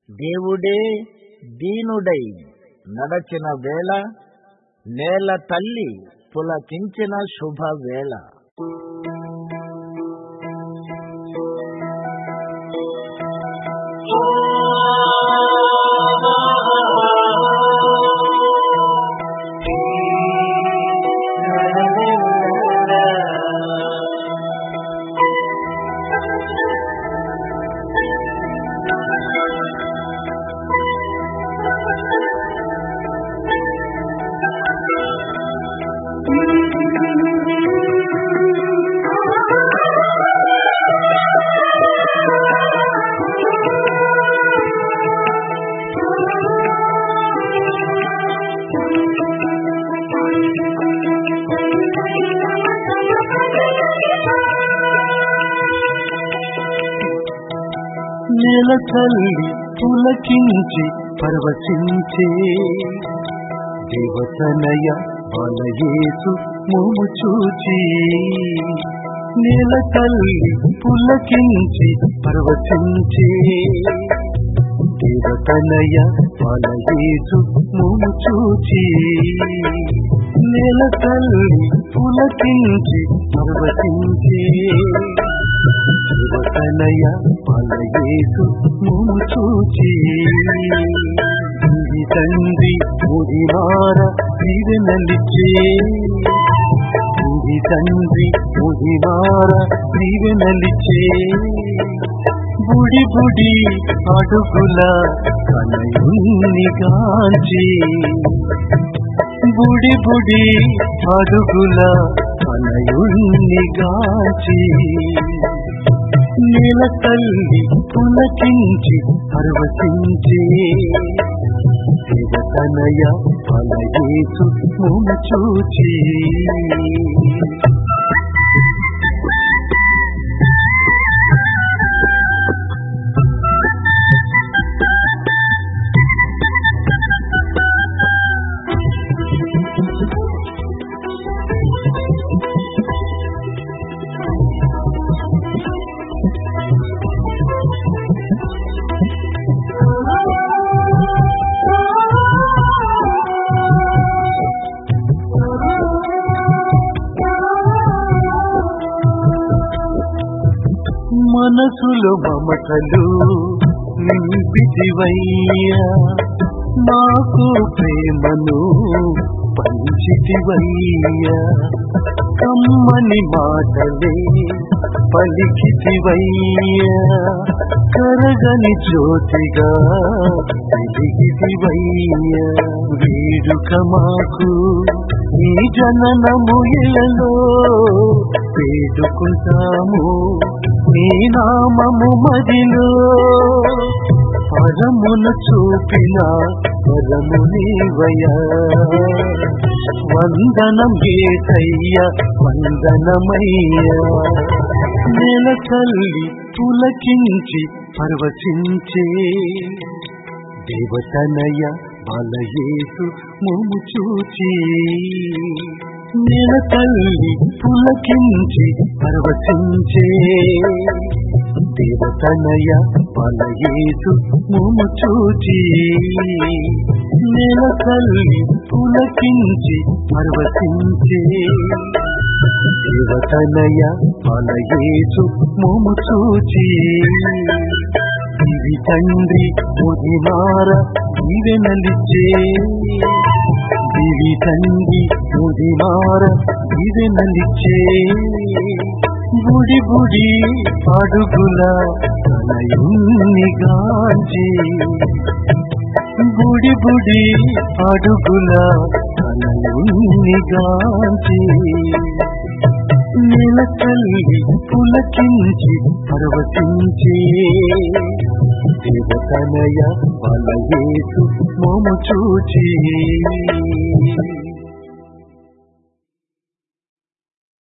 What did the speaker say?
దేవుడే దీనుడై నడచిన వేళ, నేల తల్లి పులకించిన శుభవేళ. నేల తల్లి పులకించి పరవశించే దేవతనయ బాలయేసు మోము చూచి. నేల తల్లి పులకించి పరవశించే దేవతనయ బాలయేసు మోము చూచి. నేల తల్లి పులకించి పరవశించే దేవతనయ బాలయేసు మోము చూచి. తండ్రి ముదిమార దీవెనలిచ్చే, తండ్రి ముదిమార దీవెనలిచ్చే. బుడి బుడి అడుగుల కనయుని గాంచి, బుడి బుడి అడుగుల కనయుని గాంచి. నేల తల్లి పులకించి పరవశించే దేవతనయ బాలయేసు మోము చూచి. మనసులో మమతలు నింపితివయ్యా, మాకు ప్రేమను పంచితివయ్యా. కమ్మని మాటలే పలికితివయ్యా, కరగని జ్యోతిగా వెలిగితివయ్యా. వేడుక మాకు నీ జననము ఎలలో వేడుకుంటాము, నీ నామము మదిలో. పరమును చూపిన వరము నీవయ్యా, వందనం యేసయ్య వందనమయ్యా. నేల తల్లి పులకించి పరవశించే దేవతనయ బాలయేసు మోము చూచి. నేల తల్లి పులకించి పరవశించే దేవతనయ బాలయేసు మోము చూచి. నేల తల్లి పులకించి పరవశించే దేవతనయ బాలయేసు మోము చూచి. దివి తండ్రి ముదిమార దీవెనలిచ్చే, దివి తండ్రి ముదిమార దీవెనలిచ్చే. బుడి బుడి అడుగుల కనయుని గాంచి, బుడి బుడి అడుగుల కనయుని గాంచి. నేల తల్లి పులకించి పరవశించే దేవతనయ బాలయేసు మోము చూచి.